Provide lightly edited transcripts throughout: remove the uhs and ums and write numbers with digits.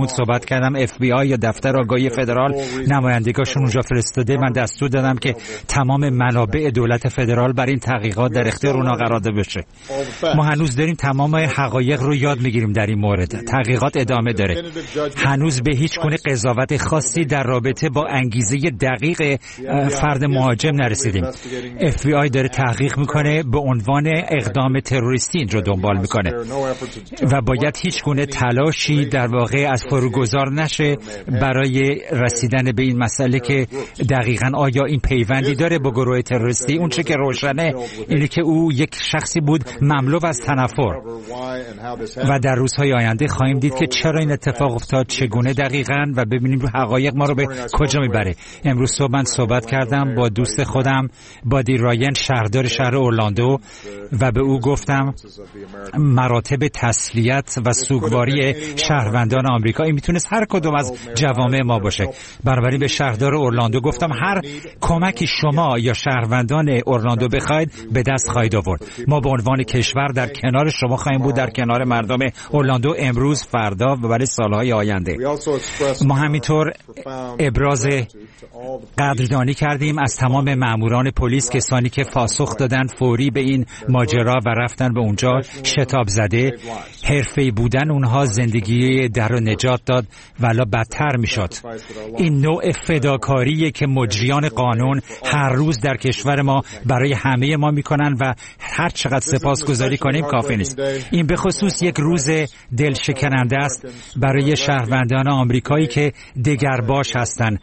بهمون صحبت کردم. FBI یا دفتر آگاهی فدرال نمایندگاشون اونجا فرستاده. من دستور دادم که تمام منابع دولت فدرال برای این تحقیقات در اختیار اونا قرار داده بشه. ما هنوز داریم تمام حقایق رو یاد میگیریم در این مورد. تحقیقات ادامه داره. هنوز به هیچ گونه قضاوت خاصی در رابطه با انگیزه دقیق فرد مهاجم نرسیدیم. FBI داره تحقیق میکنه، به عنوان اقدام تروریستی این رو دنبال میکنه و باید هیچ گونه تلاشی در واقع از فروگذار نشه برای رسیدن به این مسئله که دقیقاً آیا این پیوندی داره با گروه تروریستی. اون چه که روشنه اینه که او یک شخصی بود مملو از تنفر و در روزهای آینده خواهیم دید که چرا این اتفاق افتاد، چگونه دقیقاً، و ببینیم حقایق ما رو به کجا میبره. امروز صبح من صحبت کردم با دوست خودم بادی رایان، شهردار شهر اورلاندو، و به او گفتم مراتب تسلیت و سوگواری شهروندان آمریکا این میتونست هر کدوم از جوامع ما باشه. بنابراین به شهردار اورلاندو گفتم هر کمکی شما یا شهروندان اورلاندو بخواید به دست خواهید آورد. ما به عنوان کشور در کنار شما خواهیم بود، در کنار مردم اورلاندو، امروز، فردا و برای سالهای آینده. ما همینطور ابراز قدردانی کردیم از تمام ماموران پلیس، کسانی که پاسخ دادن فوری به این ماجرا و رفتن به اونجا شتاب زده. حرفه‌ای بودن اونها زندگی در رو نجات داد ولی بدتر میشد. این نوع فداکاریه که مجریان قانون هر روز در کشور ما برای همه ما میکنن و هر چقدر سپاسگزاری کنیم کافی نیست. این به خصوص یک روز دلشکننده است برای شهروندان آمریکایی که دگرباش هستند.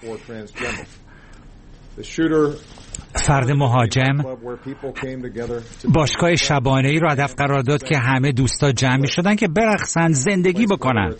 فرد مهاجم باشگاه شبانه‌ای رو هدف قرار داد که همه دوستا جمع می‌شدن که برقصن، زندگی بکنن.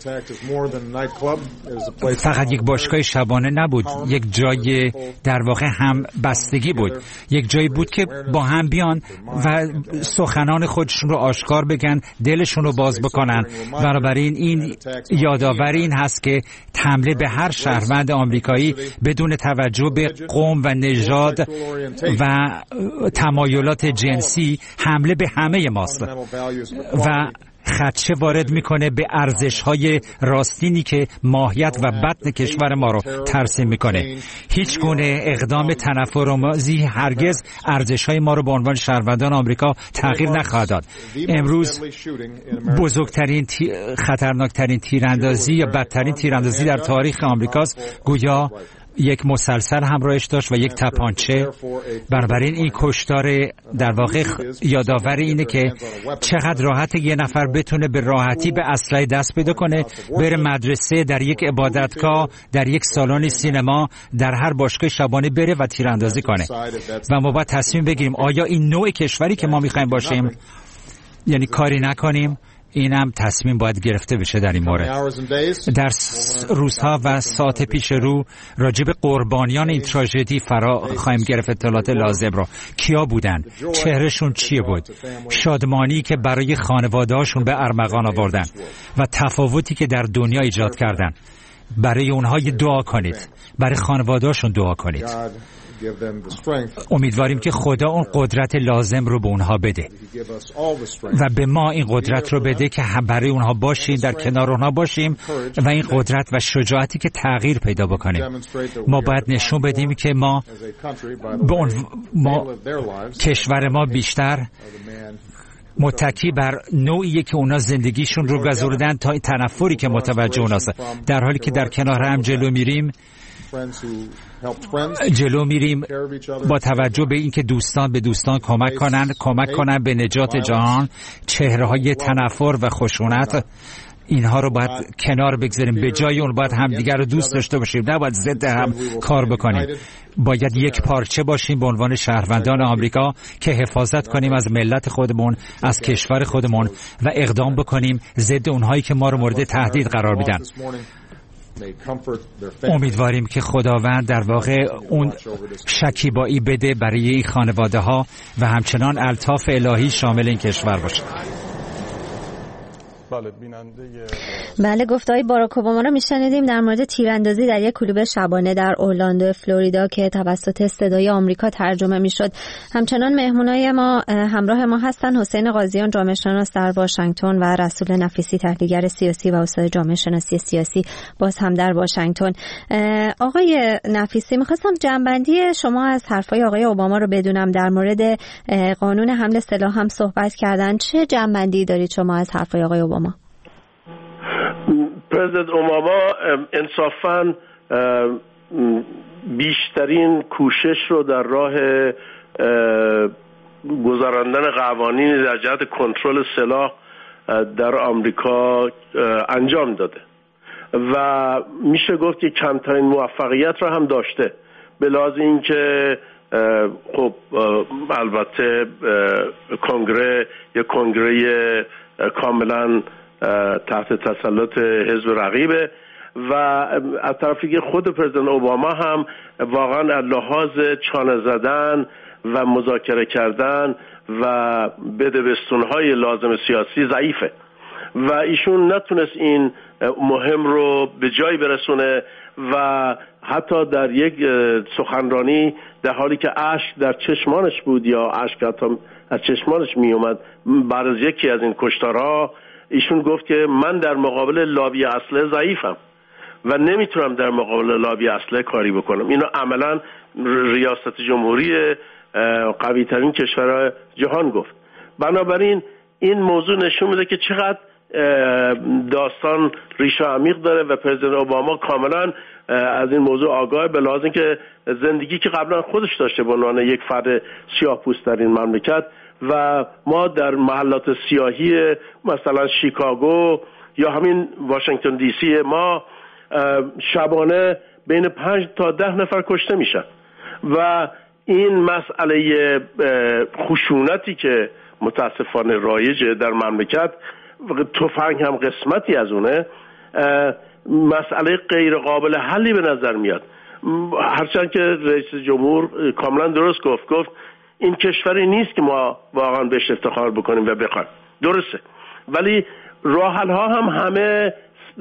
فقط یک باشگاه شبانه نبود، یک جای در واقع هم بستگی بود، یک جایی بود که با هم بیان و سخنان خودشون رو آشکار بگن، دلشون رو باز بکنن. بنابراین این یادآوری این هست که حمله به هر شهروند آمریکایی بدون توجه به قوم و نژاد و تمایلات جنسی حمله به همه ماست و خدشه وارد میکنه به ارزش‌های راستینی که ماهیت و بطن کشور ما رو ترسیم میکنه. هیچ گونه اقدام تنفرآمیزی هرگز ارزش‌های ما رو به عنوان شهروندان آمریکا تغییر نخواهد داد. امروز بزرگترین خطرناکترین تیراندازی یا بدترین تیراندازی در تاریخ آمریکاست. گویا یک مسلسل همراهش داشت و یک تپانچه. بنابراین این کشتار در واقع یادآور اینه که چقدر راحت یه نفر بتونه به راحتی به اسلحه دست پیدا کنه، بره مدرسه، در یک عبادتگاه، در یک سالن سینما، در هر باشگاه شبانه بره و تیراندازی کنه. و ما باید تصمیم بگیریم آیا این نوع کشوری که ما میخوایم باشیم، یعنی کاری نکنیم. اینم تصمیم باید گرفته بشه در این مورد. در روزها و ساعت پیش رو راجب قربانیان این تراژدی فرا خواهیم گرفت اطلاعات لازم رو. کیا بودن؟ چهرهشون چیه بود؟ شادمانی که برای خانواده‌هاشون به ارمغان آوردن و تفاوتی که در دنیا ایجاد کردن. برای اونها دعا کنید، برای خانواده‌هاشون دعا کنید. امیدواریم که خدا اون قدرت لازم رو به اونها بده و به ما این قدرت رو بده که برای اونها باشیم، در کنار اونها باشیم و این قدرت و شجاعتی که تغییر پیدا بکنیم. ما باید نشون بدیم که ما کشور ما بیشتر متکی بر نوعیه که اونا زندگیشون رو گذروندن تا این تنفری که متوجه اوناست، در حالی که در کنار هم جلو میریم با توجه به اینکه دوستان به دوستان کمک کنن به نجات جهان. چهره‌های تنفر و خشونت اینها رو باید کنار بگذاریم. به جای اون باید همدیگر رو دوست داشته باشیم، نباید ضد هم کار بکنیم. باید یک پارچه باشیم به عنوان شهروندان آمریکا که حفاظت کنیم از ملت خودمون، از کشور خودمون و اقدام بکنیم ضد اونهایی که ما رو مورد تهدید قرار میدن. امیدواریم که خداوند در واقع اون شکیبایی بده برای این خانواده ها و همچنان الطاف الهی شامل این کشور باشه. بله، گفته‌های باراک اوباما رو میشنیدیم در مورد تیراندازی در یک کلوب شبانه در اورلاندو فلوریدا که توسط صدای آمریکا ترجمه میشد. همچنان مهمونای ما همراه ما هستن حسین قاضیان، جامعه شناس در واشنگتن، و رسول نفیسی، تحلیلگر سیاسی و استاد جامعه شناسی سیاسی، باز هم در واشنگتن. آقای نفیسی، می‌خواستم جنبندی شما از حرفای آقای اوباما رو بدونم. در مورد قانون حمل سلاح هم صحبت کردن. چه جنبندی دارید شما از حرفای آقای اوباما؟ پرزیدنت اوباما انصافاً بیشترین کوشش رو در راه گذراندن قوانین در جهت کنترل سلاح در آمریکا انجام داده و میشه گفت که کمترین موفقیت را هم داشته، به لحاظ اینکه خب البته کنگره کاملا تحت تسلط حزب رقیبه و از طرفی که خود پرزیدنت اوباما هم واقعا از لحاظ چانه زدن و مذاکره کردن و بدبستون‌های لازم سیاسی ضعیفه و ایشون نتونست این مهم رو به جای برسونه و حتی در یک سخنرانی در حالی که اشک در چشمانش بود یا اشک حتی از چشمانش می اومد بعد از یکی از این کشتارها، ایشون گفت که من در مقابل لابی اسلحه ضعیفم و نمیتونم در مقابل لابی اسلحه کاری بکنم. اینو عملا ریاست جمهوری قوی ترین کشور جهان گفت. بنابراین این موضوع نشون میده که چقدر داستان ریشه عمیق داره و پرزیدنت اوباما کاملا از این موضوع آگاه، به لحاظ اینکه زندگی که قبلا خودش داشته به عنوان یک فرد سیاه‌پوست در این مملکت و ما در محلات سیاهی مثلا شیکاگو یا همین واشنگتن دی سی ما شبانه بین 5 تا 10 نفر کشته میشن و این مسئله خشونتی که متاسفانه رایجه در مملکت، تفنگ هم قسمتی از اونه، مسئله غیر قابل حلی به نظر میاد. هرچند که رئیس جمهور کاملا درست گفت این کشوری نیست که ما واقعا بهش افتخار بکنیم و بخوایم، درسته، ولی راه حل ها هم همه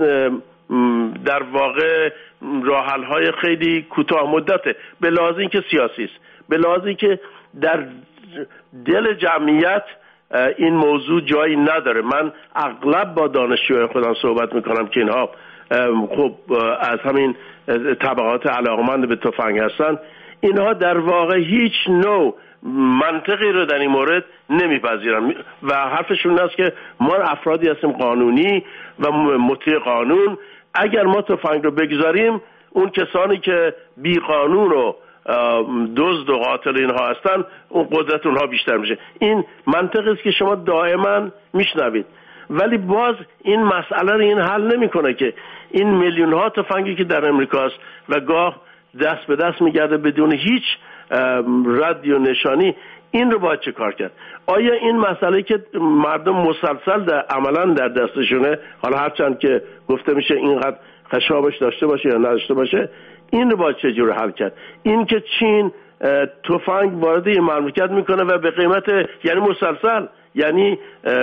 در واقع راه حل های خیلی کوتاه مدته، به لحاظ اینکه سیاسی است، به لحاظ اینکه در دل جمعیت این موضوع جایی نداره. من اغلب با دانشجویان خودم صحبت میکنم که اینها خب از همین طبقات علاقمند به تفنگ هستن، اینها در واقع هیچ نوع منطقی رو در این مورد نمیپذیرن و حرفشون است که ما افرادی هستیم قانونی و مطیع قانون، اگر ما تفنگ رو بگذاریم اون کسانی که بی قانون و دزد و قاتل اینها هستن اون قدرت اونها بیشتر میشه. این منطقی است که شما دائما میشنوید، ولی باز این مسئله رو این حل نمیکنه که این میلیون ها تفنگی که در امریکا است و گاه دست به دست میگرده بدون هیچ ردی و نشانی، این رو باید چه کار کرد؟ آیا این مسئله که مردم مسلسل عملا در دستشونه، حالا هرچند که گفته میشه اینقدر خشابش داشته باشه یا نداشته باشه، این رو باید چجور حل کرد؟ این که چین تفنگ وارد این مملکت میکنه و به قیمت یعنی مسلسل، یعنی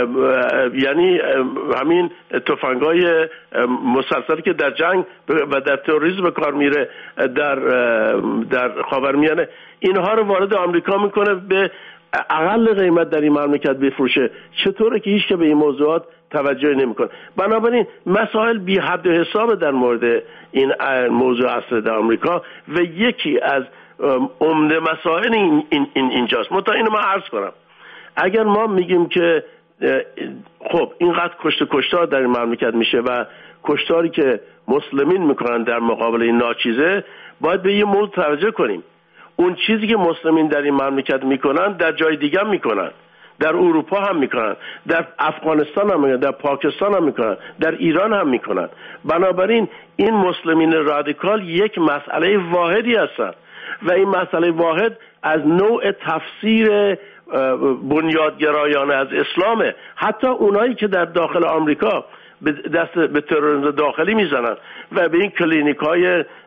همین تفنگای مسلسلی که در جنگ و در تروریسم به کار میره در خاورمیانه، اینها رو وارد آمریکا میکنه به اقل قیمت در این مملکت بفروشه. چطوره که هیچ که به این موضوعات توجه نمیکنه؟ بنابراین مسائل بی حد و حساب در مورد این موضوع اصل در آمریکا و یکی از عمده مسائل اینجاست. اینو من عرض کنم، اگر ما میگیم که خب اینقدر کشتار در این مملکت میشه و کشتاری که مسلمین میکنن در مقابل این ناچیزه، باید به یه موضوع توجه کنیم. اون چیزی که مسلمین در این مملکت میکنن در جای دیگه هم میکنن، در اروپا هم میکنن، در افغانستان هم میکنن، در پاکستان هم میکنن، در ایران هم میکنن. بنابراین این مسلمین رادیکال یک مسئله واحدی هستن و این مسئله واحد از نوع تفسیر بنیادگرایانه از اسلامه. حتی اونایی که در داخل آمریکا دست به تروریسم داخلی میزنن و به این کلینیک‌های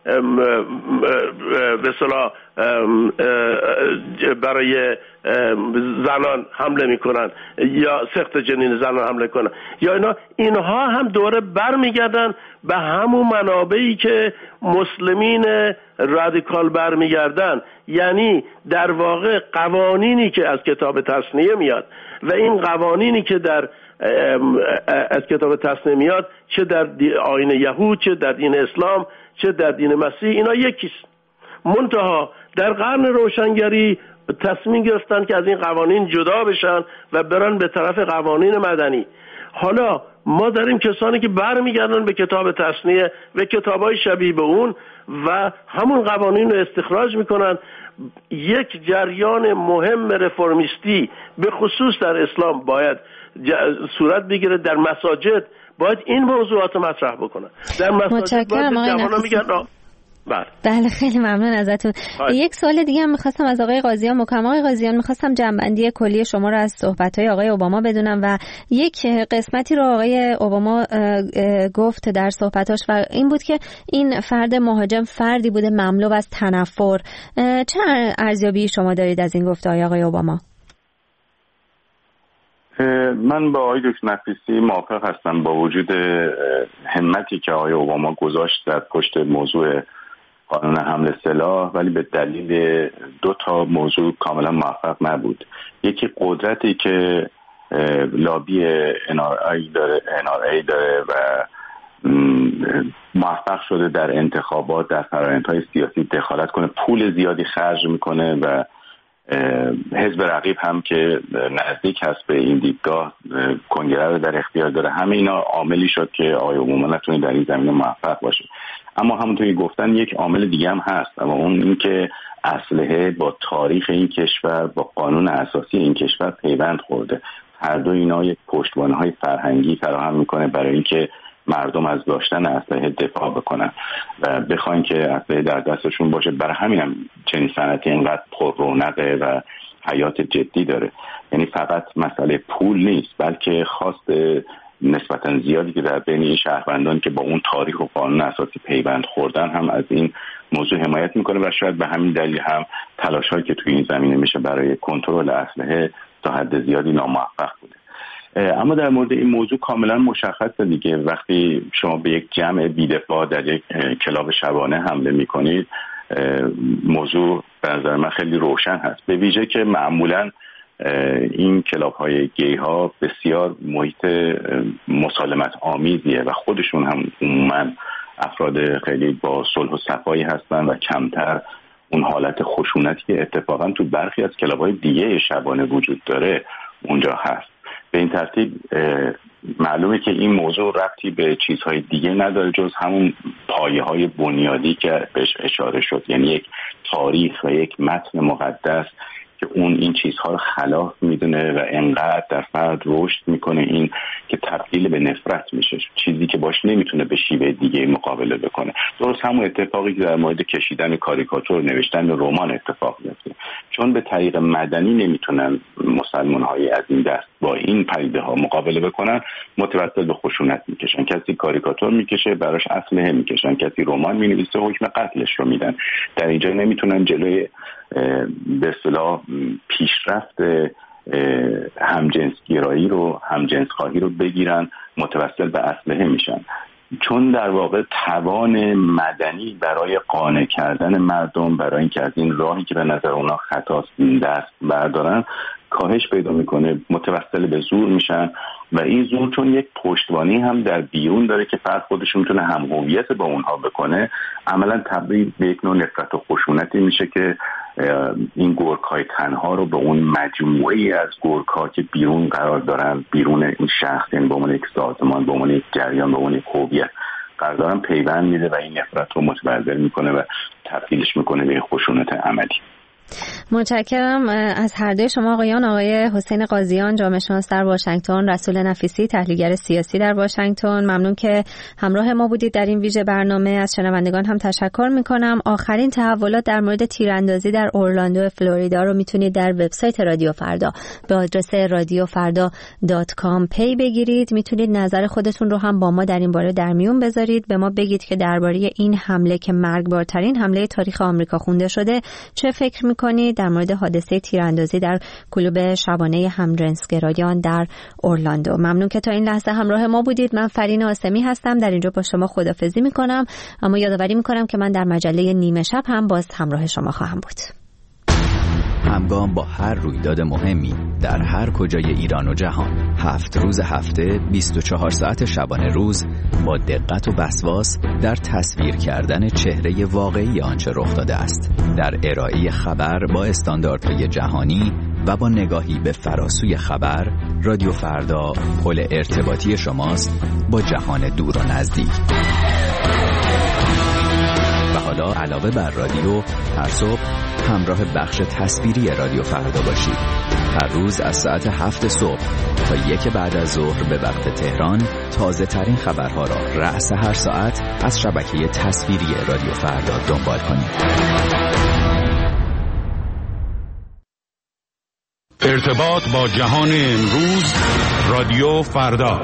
به اصطلاح برای زنان حمله میکنن یا سقط جنین زنان حمله کنن یا اینها هم دوره برمیگردن به همون منابعی که مسلمین رادیکال برمیگردن. یعنی در واقع قوانینی که از کتاب تصنیه میاد و این قوانینی که از کتاب تصنیه میاد، چه در آیین یهود، چه در دین اسلام، چه در دین مسیح، اینا یکیست. منتها در قرن روشنگری تصمیم گرفتن که از این قوانین جدا بشن و برن به طرف قوانین مدنی. حالا ما داریم کسانی که برمیگردن به کتاب تصنیه و کتابای شبیه به اون و همون قوانین رو استخراج میکنن. یک جریان مهم رفرمیستی به خصوص در اسلام باید صورت بگیره. در مساجد باید این موضوعات مطرح بکنن. در مساجد باید جوانان میگن بله خیلی ممنون ازتون. یک سوال دیگه هم میخواستم از آقای قاضیان مکرم. آقای قاضیان، میخواستم جنبندی کلی شما رو از صحبت‌های آقای اوباما بدونم و یک قسمتی رو آقای اوباما گفت در صحبتاش و این بود که این فرد مهاجم فردی بوده مملو از تنفر. چه ارزیابی شما دارید از این گفته‌های آقای اوباما؟ من با آقای دکتر نفیسی موافق هستم. با وجود همتی که آقای اوباما گذاشت در پشت موضوع قانون حمل سلاح، ولی به دلیل 2 موضوع کاملا موفق نبود. یکی قدرتی که لابی NRA داره و موفق شده در انتخابات، در فرآیندهای سیاسی دخالت کنه، پول زیادی خرج میکنه و حزب رقیب هم که نزدیک هست به این دیدگاه کنگره رو در اختیار داره. همه اینا عاملی شد که آقای اوباما نتونه در این زمینه موفق باشه. اما همونطور که گفتن یک عامل دیگه هم هست، اما اون این که اسلحه با تاریخ این کشور، با قانون اساسی این کشور پیوند خورده. هر دو اینا یک پشتوانه‌های فرهنگی فراهم میکنه برای اینکه مردم از داشتن اسلحه دفاع بکنن و بخواین که اسلحه در دستشون باشه. برای همین هم چنین صنعتی اینقدر پر رونقه و حیات جدی داره. یعنی فقط مسئله پول نیست، بلکه خواست نسبتا زیادی که در بین این شهروندان که با اون تاریخ و قانون اساسی پیوند خوردن هم از این موضوع حمایت میکنه و شاید به همین دلیل هم تلاش‌هایی که توی این زمینه میشه برای کنترل اسلحه تا حد زیادی ناموفق بوده. اما در مورد این موضوع کاملا مشخصه دیگه. وقتی شما به یک جمع بی‌دفاع در یک کلاب شبانه حمله میکنید، موضوع به نظر من خیلی روشن هست. به ویژه که معمولا این کلاب های گی ها بسیار محیط مسالمت آمیزیه و خودشون هم عموما افراد خیلی با صلح و صفایی هستن و کمتر اون حالت خشونتی که اتفاقا تو برخی از کلاب های دیگه شبانه وجود داره اونجا هست. به این ترتیب معلومه که این موضوع ربطی به چیزهای دیگه نداره جز همون پایه‌های بنیادی که بهش اشاره شد، یعنی یک تاریخ و یک متن مقدس که اون این چیزها رو خلاف میدونه و انقدر در فرد رشد میکنه این که تبدیل به نفرت میشه، چیزی که باش نمیتونه به شیوه دیگه مقابله بکنه. درست همون اتفاقی که در مورد کشیدن کاریکاتور، نوشتن رمان اتفاق میفته. چون به طریق مدنی نمیتونن مسلمان‌های از این دست با این پدیده ها مقابله بکنن، متوسل به خشونت میکشن. کسی کاریکاتور میکشه، براش اسلحه میکشن. کسی رمان مینویسه، حکم قتلش رو میدن. در اینجا نمیتونن جلوی به اصطلاح پیشرفت همجنسگرایی رو، همجنسخواهی رو بگیرن، متوسل به اسلحه میشن. چون در واقع توان مدنی برای قانع کردن مردم، برای اینکه از این راهی که به نظر اونا خطاست دست بردارن، کاهش پیدا میکنه، متوسل به زور میشن و این زور چون یک پشتوانی هم در بیرون داره که فرد خودش میتونه هم هویت با اونها بکنه، عملا تبدیل به یک نوع نفرت و خشونتی میشه که این گورکای تنها رو به اون مجموعه‌ای از گورکا که بیرون قرار دارن، بیرون این شخص، یعنی به عنوان یک سازمان، به عنوان یک جریان، به عنوان یک هویت قرار دارن، پیوند میده و این نفرت رو متبلور میکنه و تبدیلش میکنه به خشونت عملی. متشکرم از هر دوی شما آقایان، آقای حسین قاضیان جامعه شناس در واشنگتن، رسول نفیسی تحلیلگر سیاسی در واشنگتن. ممنون که همراه ما بودید در این ویژه برنامه. از شنوندگان هم تشکر میکنم. آخرین تحولات در مورد تیراندازی در اورلاندو فلوریدا رو میتونید در وبسایت رادیو فردا به آدرس radiofarda.com پی بگیرید. میتونید نظر خودتون رو هم با ما در این باره در میون بذارید. به ما بگید که درباره این حمله که مرگبارترین حمله تاریخ آمریکا خونده شده چه فکر میکنید، در مورد حادثه تیراندازی در کلوب شبانه همجنسگرایان در اورلاندو. ممنون که تا این لحظه همراه ما بودید. من فرین آسمی هستم، در اینجا با شما خداحافظی میکنم، اما یادآوری میکنم که من در مجله نیمه شب هم باز همراه شما خواهم بود. همگام با هر رویداد مهمی در هر کجای ایران و جهان، 7 روز هفته 24 ساعت شبانه روز با دقت و وسواس در تصویر کردن چهره واقعی آنچه رخ داده است، در ارائه خبر با استانداردهای جهانی و با نگاهی به فراسوی خبر. رادیو فردا پل ارتباطی شماست با جهان دور و نزدیک. و حالا علاوه بر رادیو، هر صبح همراه بخش تصویری رادیو فردا باشید. هر روز از ساعت 7 صبح تا 1 بعد از ظهر به وقت تهران تازه ترین خبرها را رأس هر ساعت از شبکه تصویری رادیو فردا دنبال کنید. ارتباط با جهان امروز، رادیو فردا.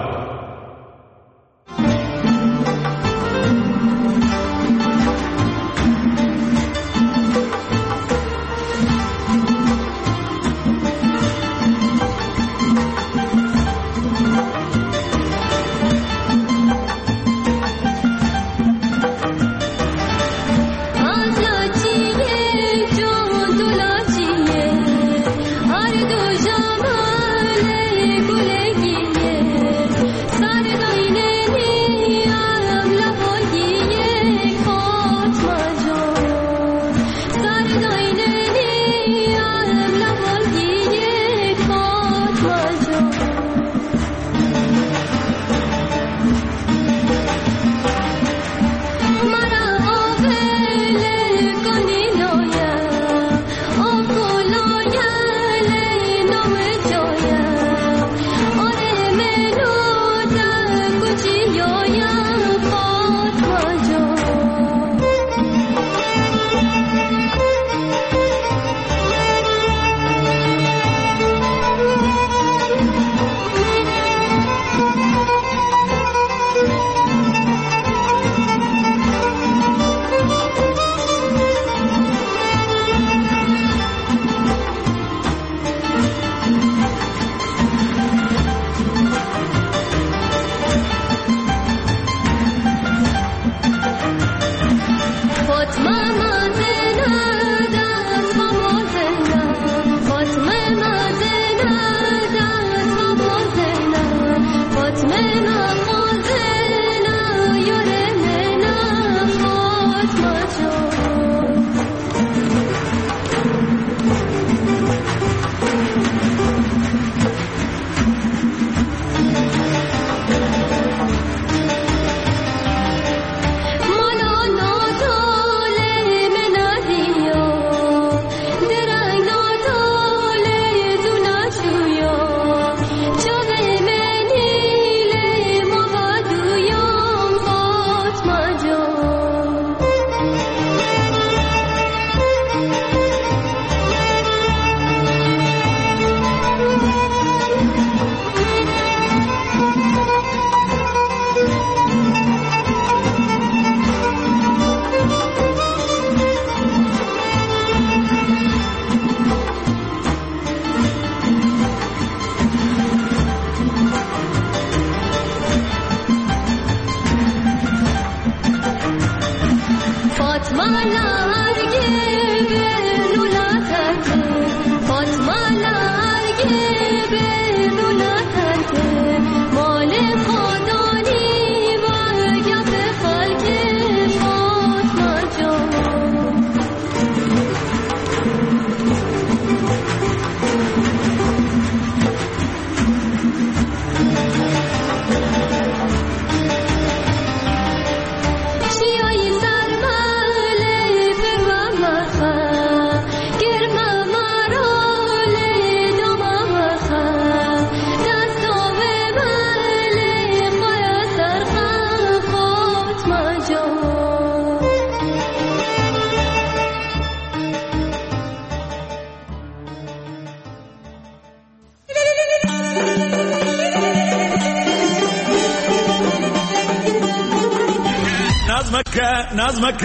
نظمك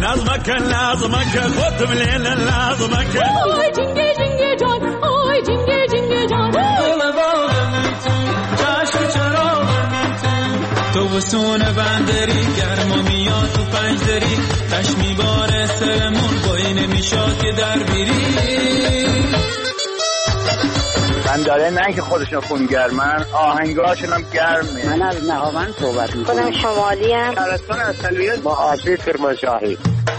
خود مليل نظمك آی جنگه جنگه جان آی جنگه جنگه جان چشم چراغ تو وسونه بندری گرما میاد تو پنجدری تشمی بار سرمون بایی نمیشاد که در بیری بنداره نه که خودشون خونگرمن آهنگاشون هم گرمه. من از نهاوند صحبت میکنم. خودم شمالی هم شهرستان اصلیت با آسیب کرمانشاهی.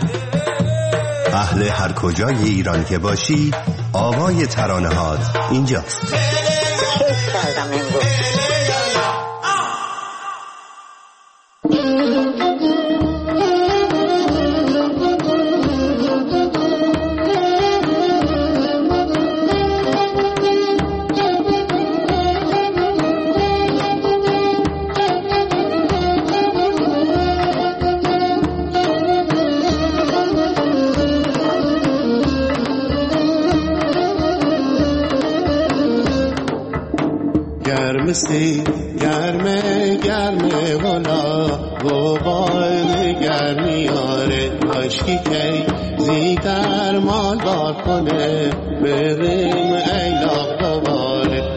اهل هر کجای ایران که باشی آوای ترانه‌هات اینجاست. کیف کردم امروز. گرمه گرمه والا غبار گرمی آره کاشکی کی زیدر مال بار کنه بریم ایلاق دوباره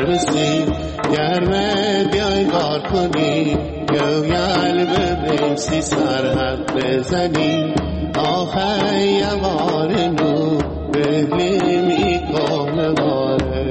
گرمه بیای بار کنی گویل ببین سی سرحد بزنی آخه یوار نو ببین ای کهنه باره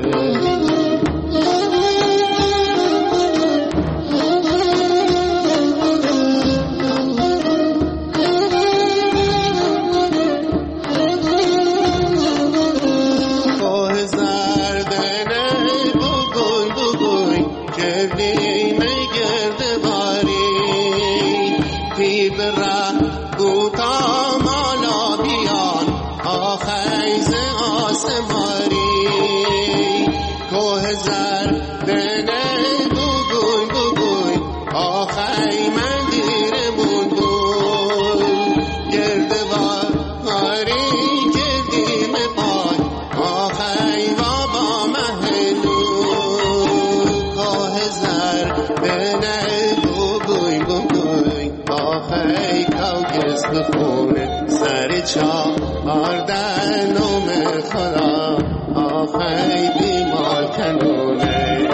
آردن نوم خدا آخی بیمال کنونه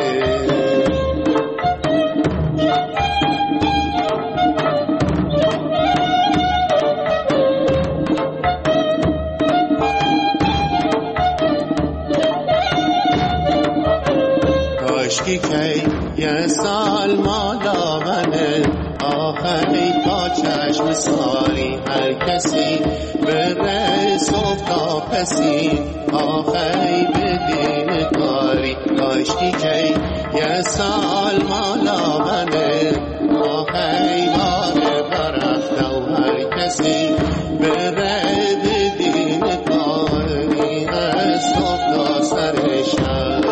کاشکی کی یه سال مالا غنه آخی تا چشم ساری هر کسی بره صبح تا پسی آخی بدین کاری کاشکی کی یه سال مالا بنه آخی باره برفته و هر کسی بره بدین کاری از صبح تا سر شب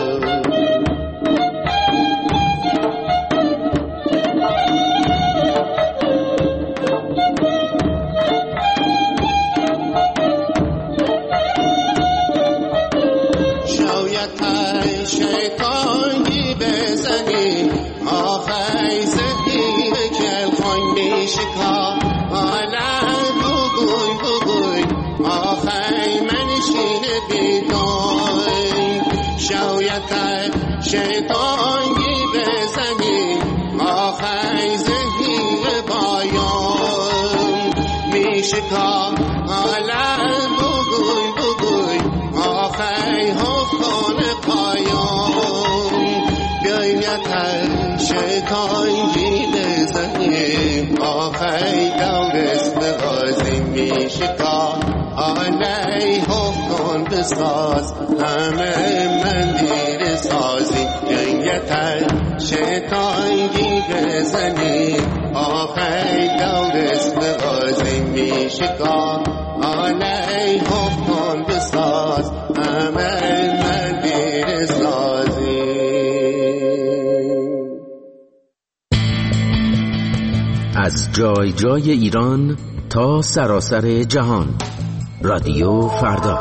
شیطانی بزنی آخی زهیر بایان میشکا عالم بگوی آخی حفظان پایان بیایتر شیطانی بزنی آخی دورست بغازی میشکا علی حفظان بساز همه مندیر سازی گنگتر شیطانی بزنی آخی دورست بغازی میشکا علی حفظان بساز همه مندیر سازی. از جای جای ایران تا سراسر جهان رادیو فردا.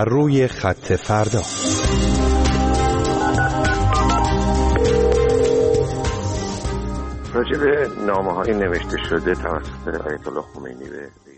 بر روی خط فردا. راجع به نامه‌های نوشته شده توسط آیت الله خمینی به